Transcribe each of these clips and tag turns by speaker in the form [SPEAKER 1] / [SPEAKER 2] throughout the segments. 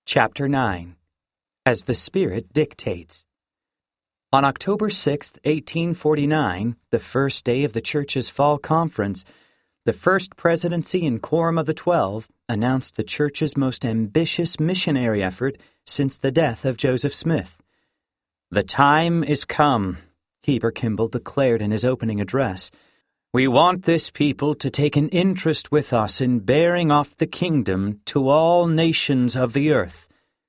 [SPEAKER 1] Chapter 9. As the Spirit Dictates. On October 6, 1849, the first day of the Church's fall conference, the First Presidency and Quorum of the 12 announced the Church's most ambitious missionary effort since the death of Joseph Smith. "The time is come," Heber Kimball declared in his opening address. "We want this people to take an interest with us in bearing off the kingdom to all nations of the earth."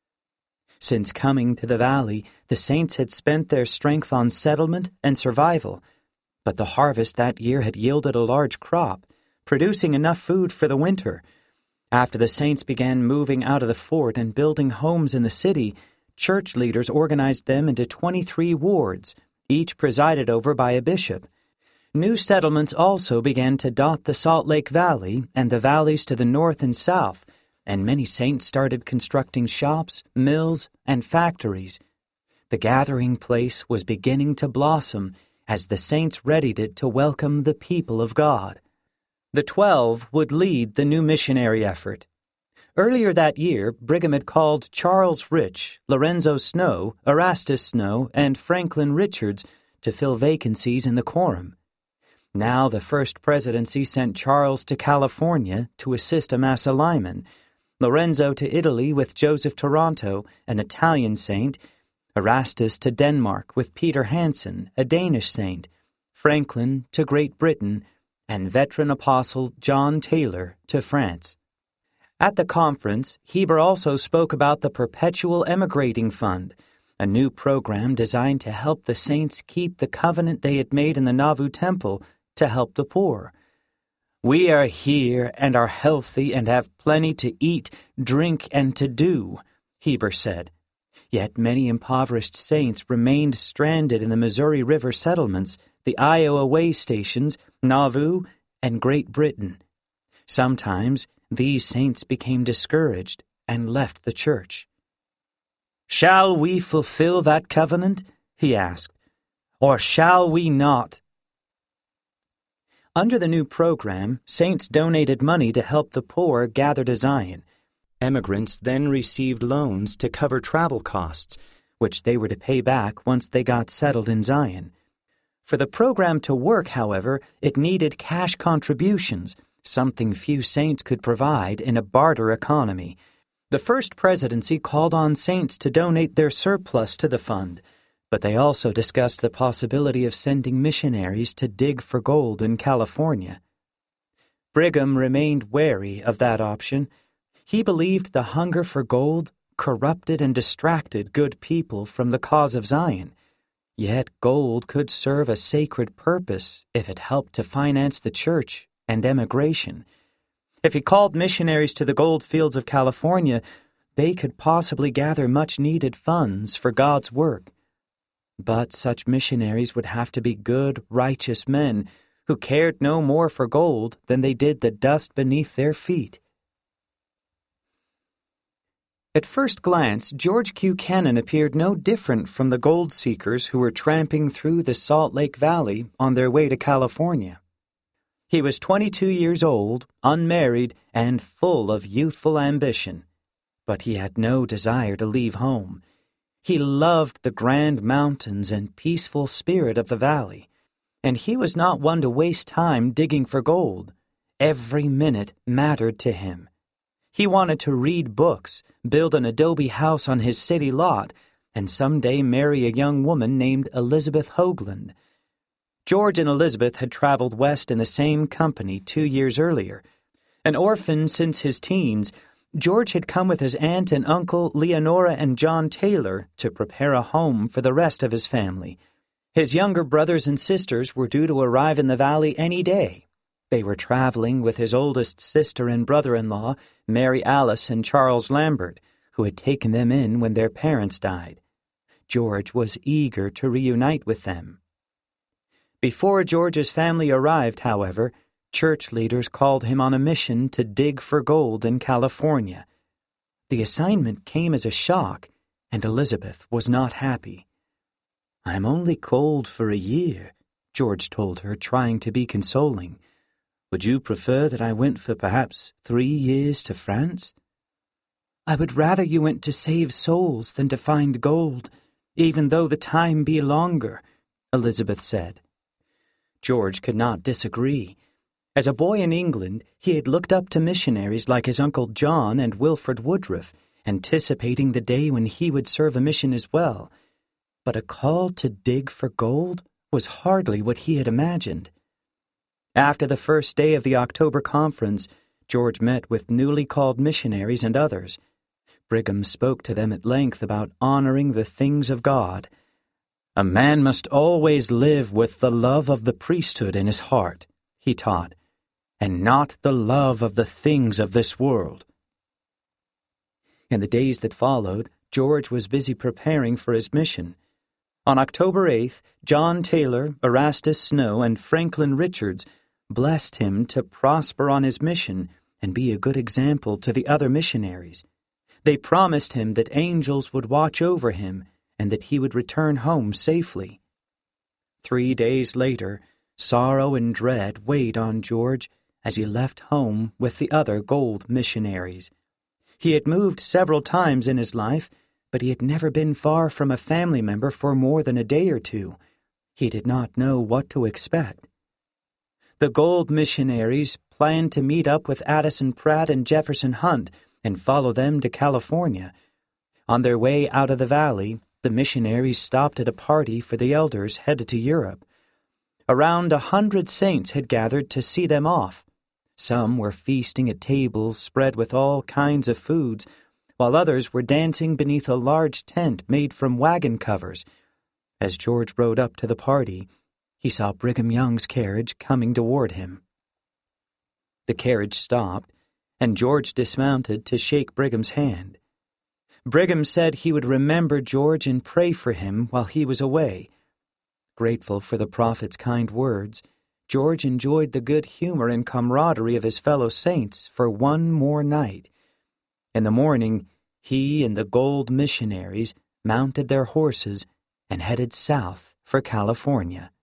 [SPEAKER 1] Since coming to the valley, the saints had spent their strength on settlement and survival, but the harvest that year had yielded a large crop, producing enough food for the winter. After the saints began moving out of the fort and building homes in the city, church leaders organized them into 23 wards, each presided over by a bishop. New settlements also began to dot the Salt Lake Valley and the valleys to the north and south, and many saints started constructing shops, mills, and factories. The gathering place was beginning to blossom as the saints readied it to welcome the people of God. The 12 would lead the new missionary effort. Earlier that year, Brigham had called Charles Rich, Lorenzo Snow, Erastus Snow, and Franklin Richards to fill vacancies in the quorum. Now the First Presidency sent Charles to California to assist Amasa Lyman, Lorenzo to Italy with Joseph Toronto, an Italian saint, Erastus to Denmark with Peter Hansen, a Danish saint, Franklin to Great Britain, and veteran apostle John Taylor to France. At the conference, Heber also spoke about the Perpetual Emigrating Fund, a new program designed to help the saints keep the covenant they had made in the Nauvoo Temple to help the poor. "We are here and are healthy and have plenty to eat, drink, and to do," Heber said. Yet many impoverished saints remained stranded in the Missouri River settlements, the Iowa way stations, Nauvoo, and Great Britain. Sometimes these saints became discouraged and left the church. "Shall we fulfill that covenant?" he asked. "Or shall we not?" Under the new program, saints donated money to help the poor gather to Zion. Emigrants then received loans to cover travel costs, which they were to pay back once they got settled in Zion. For the program to work, however, it needed cash contributions, something few saints could provide in a barter economy. The First Presidency called on saints to donate their surplus to the fund, but they also discussed the possibility of sending missionaries to dig for gold in California. Brigham remained wary of that option. He believed the hunger for gold corrupted and distracted good people from the cause of Zion. Yet gold could serve a sacred purpose if it helped to finance the church and emigration. If he called missionaries to the gold fields of California, they could possibly gather much-needed funds for God's work. But such missionaries would have to be good, righteous men who cared no more for gold than they did the dust beneath their feet. At first glance, George Q. Cannon appeared no different from the gold seekers who were tramping through the Salt Lake Valley on their way to California. He was 22 years old, unmarried, and full of youthful ambition. But he had no desire to leave home. He loved the grand mountains and peaceful spirit of the valley, and he was not one to waste time digging for gold. Every minute mattered to him. He wanted to read books, build an adobe house on his city lot, and someday marry a young woman named Elizabeth Hoagland. George and Elizabeth had traveled west in the same company 2 years earlier. An orphan since his teens, George had come with his aunt and uncle Leonora and John Taylor to prepare a home for the rest of his family. His younger brothers and sisters were due to arrive in the valley any day. They were traveling with his oldest sister and brother-in-law, Mary Alice and Charles Lambert, who had taken them in when their parents died. George was eager to reunite with them. Before George's family arrived, however, church leaders called him on a mission to dig for gold in California. The assignment came as a shock, and Elizabeth was not happy. "I'm only cold for a year," George told her, trying to be consoling. "Would you prefer that I went for perhaps 3 years to France?" "I would rather you went to save souls than to find gold, even though the time be longer," Elizabeth said. George could not disagree. As a boy in England, he had looked up to missionaries like his Uncle John and Wilford Woodruff, anticipating the day when he would serve a mission as well. But a call to dig for gold was hardly what he had imagined. After the first day of the October conference, George met with newly called missionaries and others. Brigham spoke to them at length about honoring the things of God. "A man must always live with the love of the priesthood in his heart," he taught, "and not the love of the things of this world." In the days that followed, George was busy preparing for his mission. On October 8th, John Taylor, Erastus Snow, and Franklin Richards blessed him to prosper on his mission and be a good example to the other missionaries. They promised him that angels would watch over him and that he would return home safely. 3 days later, sorrow and dread weighed on George as he left home with the other gold missionaries. He had moved several times in his life, but he had never been far from a family member for more than a day or two. He did not know what to expect. The gold missionaries planned to meet up with Addison Pratt and Jefferson Hunt and follow them to California. On their way out of the valley, the missionaries stopped at a party for the elders headed to Europe. Around 100 saints had gathered to see them off. Some were feasting at tables spread with all kinds of foods, while others were dancing beneath a large tent made from wagon covers. As George rode up to the party, he saw Brigham Young's carriage coming toward him. The carriage stopped, and George dismounted to shake Brigham's hand. Brigham said he would remember George and pray for him while he was away. Grateful for the prophet's kind words, George enjoyed the good humor and camaraderie of his fellow saints for one more night. In the morning, he and the gold missionaries mounted their horses and headed south for California.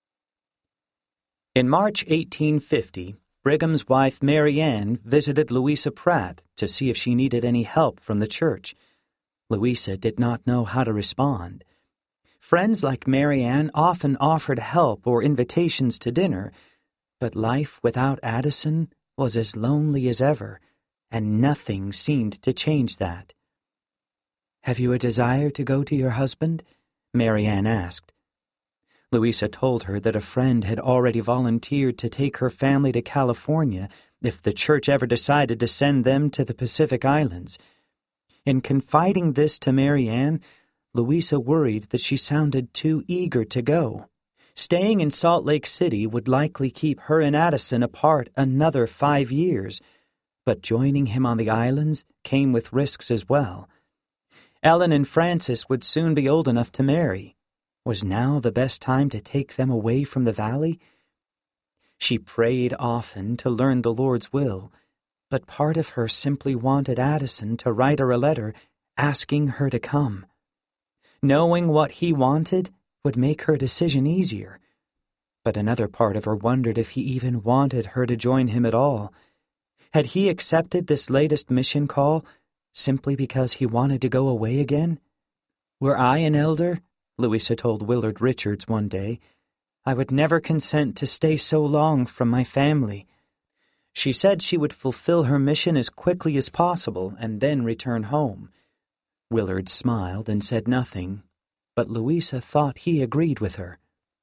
[SPEAKER 1] In March 1850, Brigham's wife Mary Ann visited Louisa Pratt to see if she needed any help from the church. Louisa did not know how to respond. Friends like Mary Ann often offered help or invitations to dinner, but life without Addison was as lonely as ever, and nothing seemed to change that. "Have you a desire to go to your husband?" Mary Ann asked. Louisa told her that a friend had already volunteered to take her family to California if the church ever decided to send them to the Pacific Islands. In confiding this to Mary Ann, Louisa worried that she sounded too eager to go. Staying in Salt Lake City would likely keep her and Addison apart another 5 years, but joining him on the islands came with risks as well. Ellen and Francis would soon be old enough to marry. Was now the best time to take them away from the valley? She prayed often to learn the Lord's will, but part of her simply wanted Addison to write her a letter asking her to come. Knowing what he wanted would make her decision easier, but another part of her wondered if he even wanted her to join him at all. Had he accepted this latest mission call simply because he wanted to go away again? "Were I an elder," Louisa told Willard Richards one day, "I would never consent to stay so long from my family." She said she would fulfill her mission as quickly as possible and then return home. Willard smiled and said nothing, but Louisa thought he agreed with her.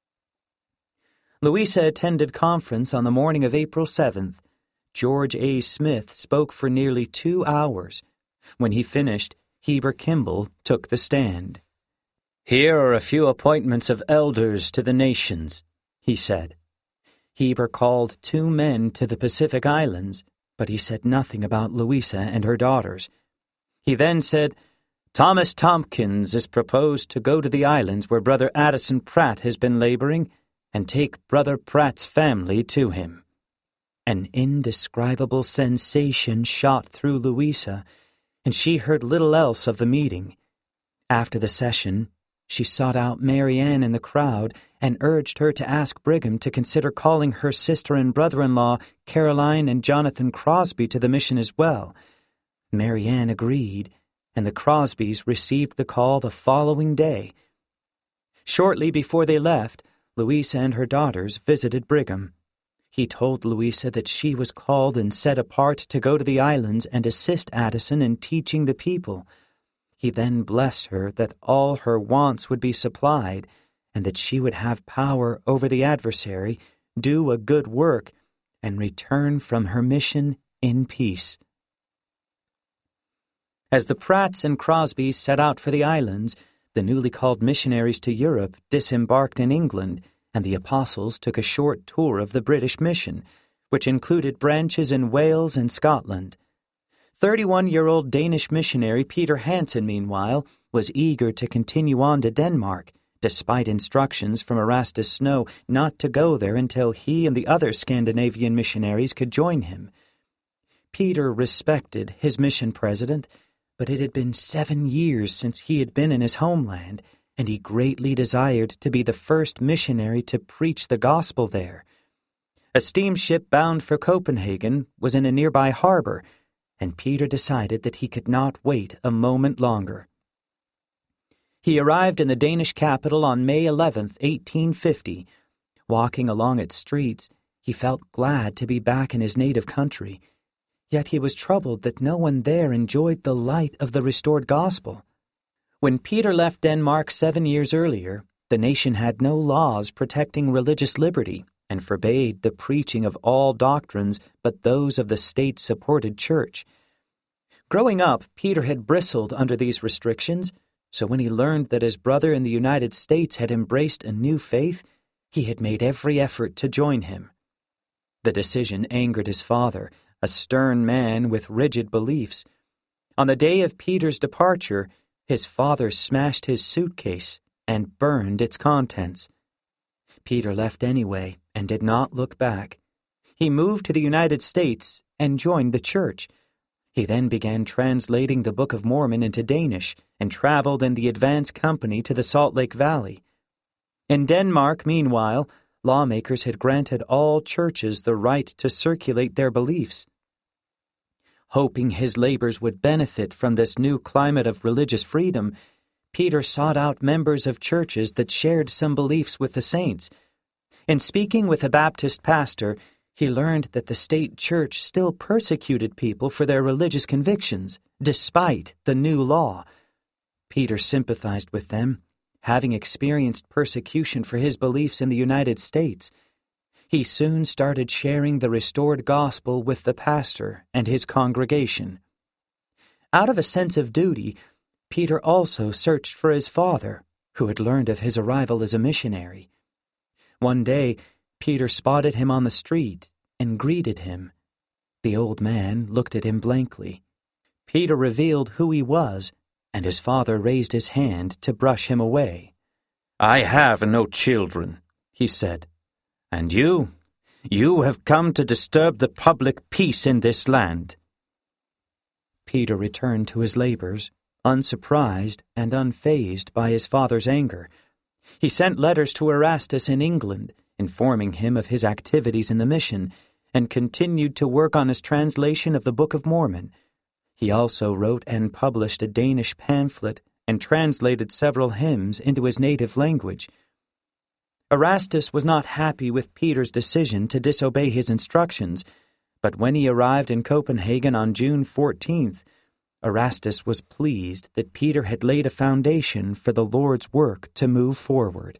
[SPEAKER 1] Louisa attended conference on the morning of April 7th. George A. Smith spoke for nearly 2 hours. When he finished, Heber Kimball took the stand. "Here are a few appointments of elders to the nations," he said. Heber called 2 men to the Pacific Islands, but he said nothing about Louisa and her daughters. He then said, "Thomas Tompkins is proposed to go to the islands where Brother Addison Pratt has been laboring and take Brother Pratt's family to him." An indescribable sensation shot through Louisa, and she heard little else of the meeting. After the session, she sought out Mary Ann in the crowd and urged her to ask Brigham to consider calling her sister and brother-in-law, Caroline and Jonathan Crosby, to the mission as well. Mary Ann agreed, and the Crosbys received the call the following day. Shortly before they left, Louisa and her daughters visited Brigham. He told Louisa that she was called and set apart to go to the islands and assist Addison in teaching the people. He then blessed her that all her wants would be supplied, and that she would have power over the adversary, do a good work, and return from her mission in peace. As the Pratts and Crosbys set out for the islands, the newly called missionaries to Europe disembarked in England, and the apostles took a short tour of the British mission, which included branches in Wales and Scotland. 31-year-old Danish missionary Peter Hansen, meanwhile, was eager to continue on to Denmark, despite instructions from Erastus Snow not to go there until he and the other Scandinavian missionaries could join him. Peter respected his mission president, but it had been 7 years since he had been in his homeland, and he greatly desired to be the first missionary to preach the gospel there. A steamship bound for Copenhagen was in a nearby harbor, and Peter decided that he could not wait a moment longer. He arrived in the Danish capital on May 11th, 1850. Walking along its streets, he felt glad to be back in his native country, yet he was troubled that no one there enjoyed the light of the restored gospel. When Peter left Denmark 7 years earlier, the nation had no laws protecting religious liberty and forbade the preaching of all doctrines but those of the state-supported church. Growing up, Peter had bristled under these restrictions, so when he learned that his brother in the United States had embraced a new faith, he had made every effort to join him. The decision angered his father, a stern man with rigid beliefs. On the day of Peter's departure, his father smashed his suitcase and burned its contents. Peter left anyway and did not look back. He moved to the United States and joined the church. He then began translating the Book of Mormon into Danish and traveled in the advance company to the Salt Lake Valley. In Denmark, meanwhile, lawmakers had granted all churches the right to circulate their beliefs. Hoping his labors would benefit from this new climate of religious freedom, Peter sought out members of churches that shared some beliefs with the saints. In speaking with a Baptist pastor, he learned that the state church still persecuted people for their religious convictions, despite the new law. Peter sympathized with them, having experienced persecution for his beliefs in the United States. He soon started sharing the restored gospel with the pastor and his congregation. Out of a sense of duty, Peter also searched for his father, who had learned of his arrival as a missionary. One day, Peter spotted him on the street and greeted him. The old man looked at him blankly. Peter revealed who he was, and his father raised his hand to brush him away. "I have no children," he said. "And you have come to disturb the public peace in this land." Peter returned to his labors, unsurprised and unfazed by his father's anger. He sent letters to Erastus in England, informing him of his activities in the mission, and continued to work on his translation of the Book of Mormon. He also wrote and published a Danish pamphlet and translated several hymns into his native language. Erastus was not happy with Peter's decision to disobey his instructions, but when he arrived in Copenhagen on June 14th, Erastus was pleased that Peter had laid a foundation for the Lord's work to move forward.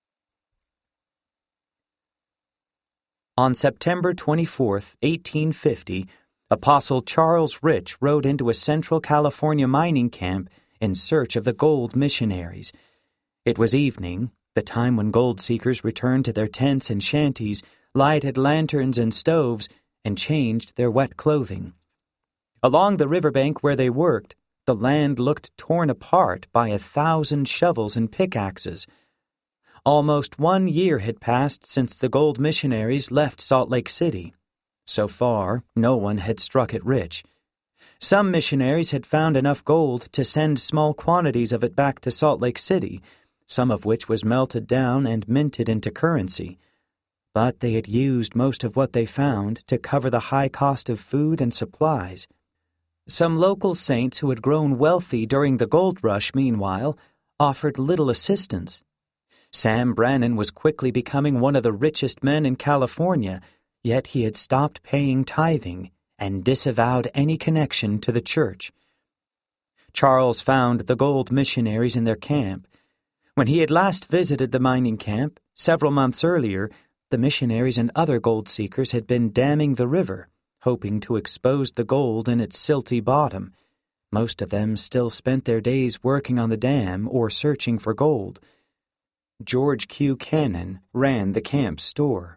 [SPEAKER 1] On September 24, 1850, Apostle Charles Rich rode into a Central California mining camp in search of the gold missionaries. It was evening, the time when gold seekers returned to their tents and shanties, lighted lanterns and stoves, and changed their wet clothing. Along the riverbank where they worked, the land looked torn apart by 1,000 shovels and pickaxes. Almost 1 year had passed since the gold missionaries left Salt Lake City. So far, no one had struck it rich. Some missionaries had found enough gold to send small quantities of it back to Salt Lake City, some of which was melted down and minted into currency. But they had used most of what they found to cover the high cost of food and supplies. Some local saints who had grown wealthy during the gold rush, meanwhile, offered little assistance. Sam Brannan was quickly becoming one of the richest men in California, yet he had stopped paying tithing and disavowed any connection to the church. Charles found the gold missionaries in their camp. When he had last visited the mining camp, several months earlier, the missionaries and other gold seekers had been damming the river, hoping to expose the gold in its silty bottom. Most of them still spent their days working on the dam or searching for gold. George Q. Cannon ran the camp's store.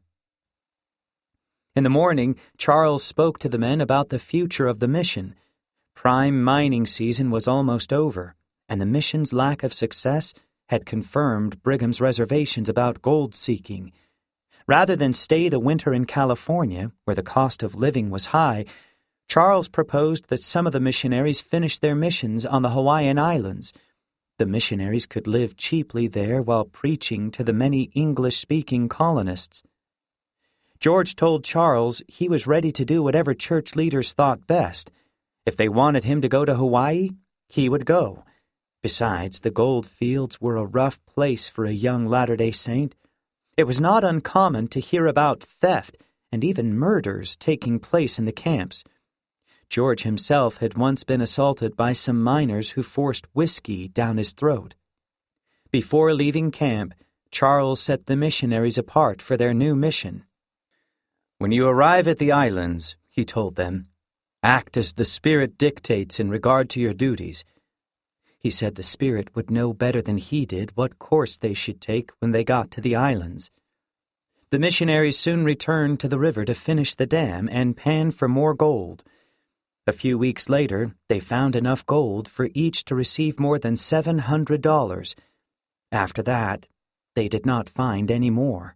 [SPEAKER 1] In the morning, Charles spoke to the men about the future of the mission. Prime mining season was almost over, and the mission's lack of success had confirmed Brigham's reservations about gold seeking. Rather than stay the winter in California, where the cost of living was high, Charles proposed that some of the missionaries finish their missions on the Hawaiian Islands. The missionaries could live cheaply there while preaching to the many English-speaking colonists. George told Charles he was ready to do whatever church leaders thought best. If they wanted him to go to Hawaii, he would go. Besides, the gold fields were a rough place for a young Latter-day Saint. It was not uncommon to hear about theft and even murders taking place in the camps. George himself had once been assaulted by some miners who forced whiskey down his throat. Before leaving camp, Charles set the missionaries apart for their new mission. "When you arrive at the islands," he told them, "act as the Spirit dictates in regard to your duties." He said the Spirit would know better than he did what course they should take when they got to the islands. The missionaries soon returned to the river to finish the dam and pan for more gold. A few weeks later, they found enough gold for each to receive more than $700. After that, they did not find any more.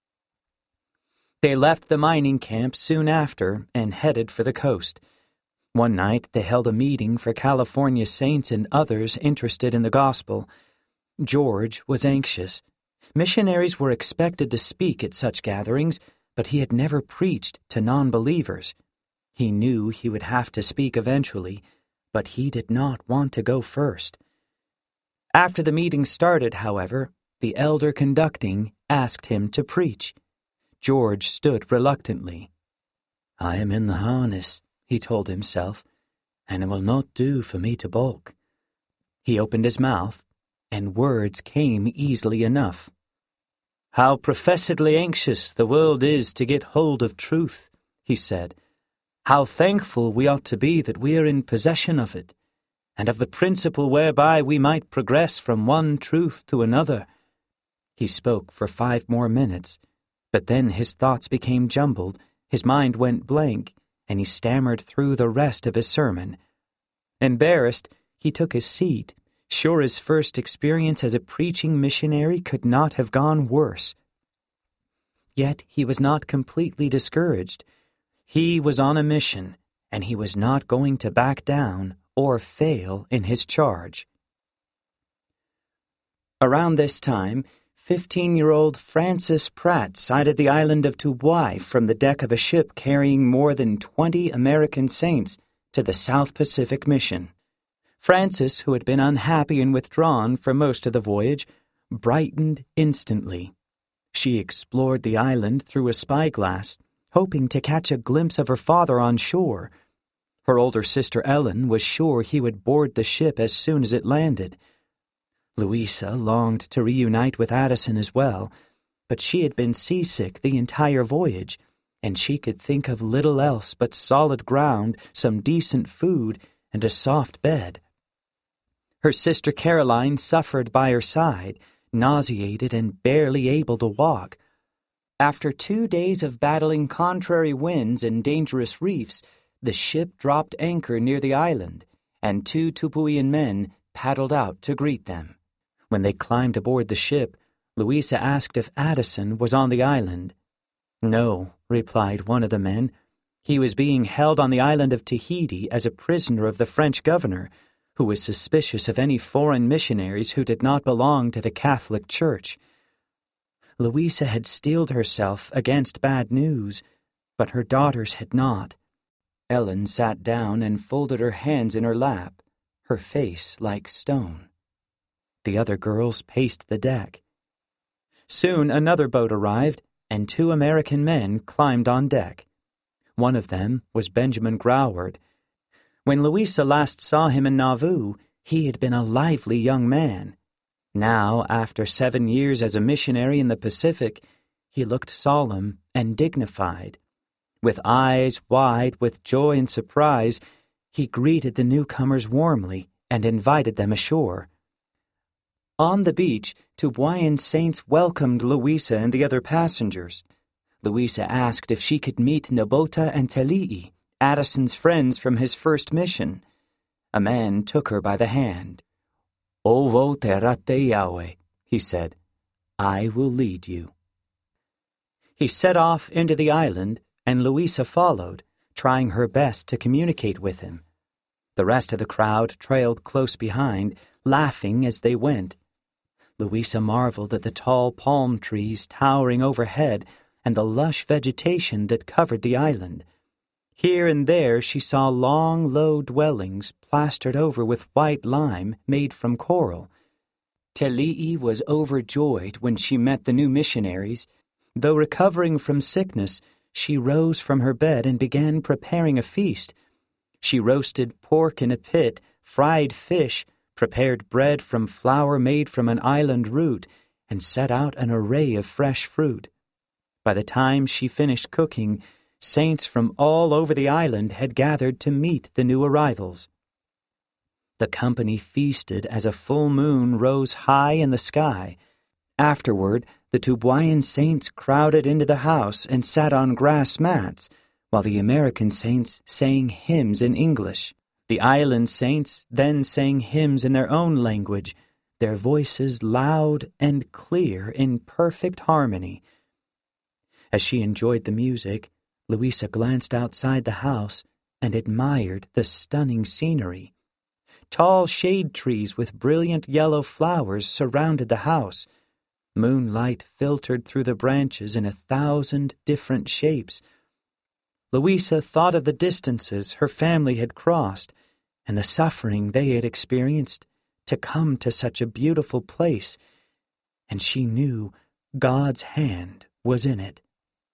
[SPEAKER 1] They left the mining camp soon after and headed for the coast. One night, they held a meeting for California saints and others interested in the gospel. George was anxious. Missionaries were expected to speak at such gatherings, but he had never preached to non-believers. He knew he would have to speak eventually, but he did not want to go first. After the meeting started, however, the elder conducting asked him to preach. George stood reluctantly. "I am in the harness," he told himself, "and it will not do for me to balk." He opened his mouth, and words came easily enough. "How professedly anxious the world is to get hold of truth," he said. "How thankful we ought to be that we are in possession of it, and of the principle whereby we might progress from one truth to another." He spoke for 5 more minutes, but then his thoughts became jumbled, his mind went blank, and he stammered through the rest of his sermon. Embarrassed, he took his seat, sure his first experience as a preaching missionary could not have gone worse. Yet he was not completely discouraged. He was on a mission, and he was not going to back down or fail in his charge. Around this time, 15-year-old Francis Pratt sighted the island of Tubuai from the deck of a ship carrying more than 20 American saints to the South Pacific Mission. Francis, who had been unhappy and withdrawn for most of the voyage, brightened instantly. She explored the island through a spyglass, hoping to catch a glimpse of her father on shore. Her older sister Ellen was sure he would board the ship as soon as it landed. Louisa longed to reunite with Addison as well, but she had been seasick the entire voyage, and she could think of little else but solid ground, some decent food, and a soft bed. Her sister Caroline suffered by her side, nauseated and barely able to walk. After 2 days of battling contrary winds and dangerous reefs, the ship dropped anchor near the island, and 2 Tupuian men paddled out to greet them. When they climbed aboard the ship, Louisa asked if Addison was on the island. "No," replied one of the men. "He was being held on the island of Tahiti as a prisoner of the French governor, who was suspicious of any foreign missionaries who did not belong to the Catholic Church." Louisa had steeled herself against bad news, but her daughters had not. Ellen sat down and folded her hands in her lap, her face like stone. The other girls paced the deck. Soon another boat arrived, and 2 American men climbed on deck. One of them was Benjamin Groward. When Louisa last saw him in Nauvoo, he had been a lively young man. Now, after 7 years as a missionary in the Pacific, he looked solemn and dignified. With eyes wide with joy and surprise, he greeted the newcomers warmly and invited them ashore. On the beach, Tubuaian saints welcomed Louisa and the other passengers. Louisa asked if she could meet Nabota and Telii, Addison's friends from his first mission. A man took her by the hand. "Ovo terate Yahweh," he said. "I will lead you." He set off into the island, and Louisa followed, trying her best to communicate with him. The rest of the crowd trailed close behind, laughing as they went. Louisa marveled at the tall palm trees towering overhead and the lush vegetation that covered the island. Here and there she saw long, low dwellings plastered over with white lime made from coral. Telii was overjoyed when she met the new missionaries. Though recovering from sickness, she rose from her bed and began preparing a feast. She roasted pork in a pit, fried fish, prepared bread from flour made from an island root, and set out an array of fresh fruit. By the time she finished cooking, saints from all over the island had gathered to meet the new arrivals. The company feasted as a full moon rose high in the sky. Afterward, the Tubuaian saints crowded into the house and sat on grass mats, while the American saints sang hymns in English. The island saints then sang hymns in their own language, their voices loud and clear in perfect harmony. As she enjoyed the music, Louisa glanced outside the house and admired the stunning scenery. Tall shade trees with brilliant yellow flowers surrounded the house. Moonlight filtered through the branches in 1,000 different shapes. Louisa thought of the distances her family had crossed and the suffering they had experienced to come to such a beautiful place, and she knew God's hand was in it.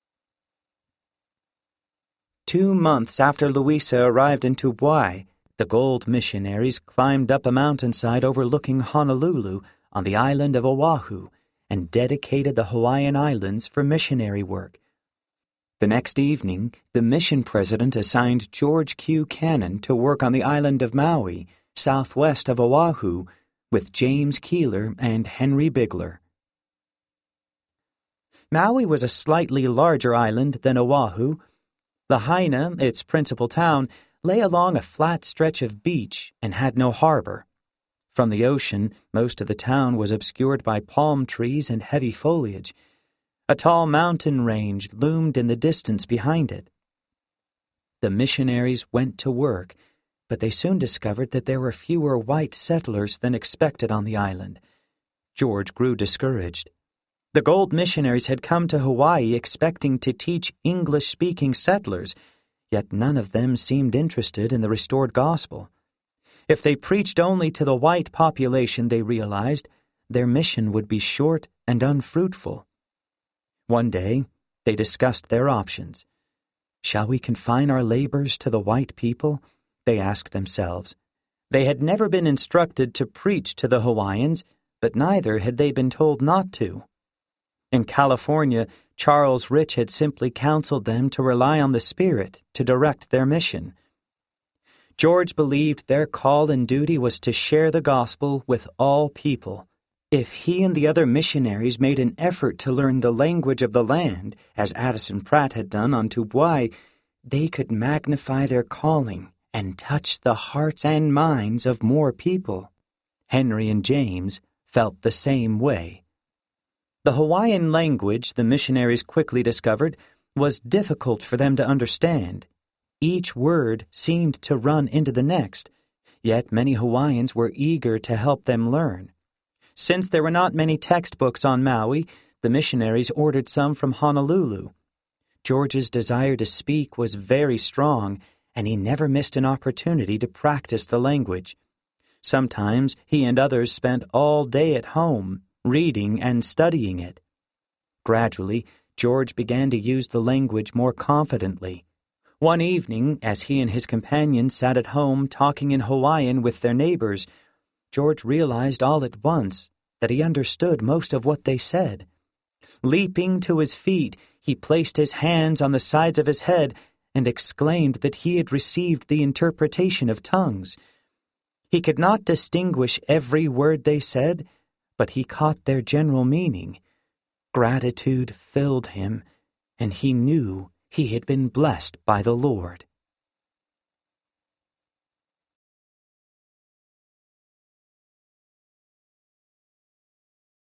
[SPEAKER 1] 2 months after Louisa arrived in Tubuai, the gold missionaries climbed up a mountainside overlooking Honolulu on the island of Oahu and dedicated the Hawaiian Islands for missionary work. The next evening, the mission president assigned George Q. Cannon to work on the island of Maui, southwest of Oahu, with James Keeler and Henry Bigler. Maui was a slightly larger island than Oahu. Lahaina, its principal town, lay along a flat stretch of beach and had no harbor. From the ocean, most of the town was obscured by palm trees and heavy foliage. A tall mountain range loomed in the distance behind it. The missionaries went to work, but they soon discovered that there were fewer white settlers than expected on the island. George grew discouraged. The gold missionaries had come to Hawaii expecting to teach English-speaking settlers, yet none of them seemed interested in the restored gospel. If they preached only to the white population, they realized, their mission would be short and unfruitful. One day, they discussed their options. Shall we confine our labors to the white people? They asked themselves. They had never been instructed to preach to the Hawaiians, but neither had they been told not to. In California, Charles Rich had simply counseled them to rely on the Spirit to direct their mission. George believed their call and duty was to share the gospel with all people. If he and the other missionaries made an effort to learn the language of the land, as Addison Pratt had done on Tubuai, they could magnify their calling and touch the hearts and minds of more people. Henry and James felt the same way. The Hawaiian language, the missionaries quickly discovered, was difficult for them to understand. Each word seemed to run into the next, yet many Hawaiians were eager to help them learn. Since there were not many textbooks on Maui, the missionaries ordered some from Honolulu. George's desire to speak was very strong, and he never missed an opportunity to practice the language. Sometimes he and others spent all day at home, reading and studying it. Gradually, George began to use the language more confidently. One evening, as he and his companions sat at home talking in Hawaiian with their neighbors, George realized all at once that he understood most of what they said. Leaping to his feet, he placed his hands on the sides of his head and exclaimed that he had received the interpretation of tongues. He could not distinguish every word they said, but he caught their general meaning. Gratitude filled him, and he knew he had been blessed by the Lord.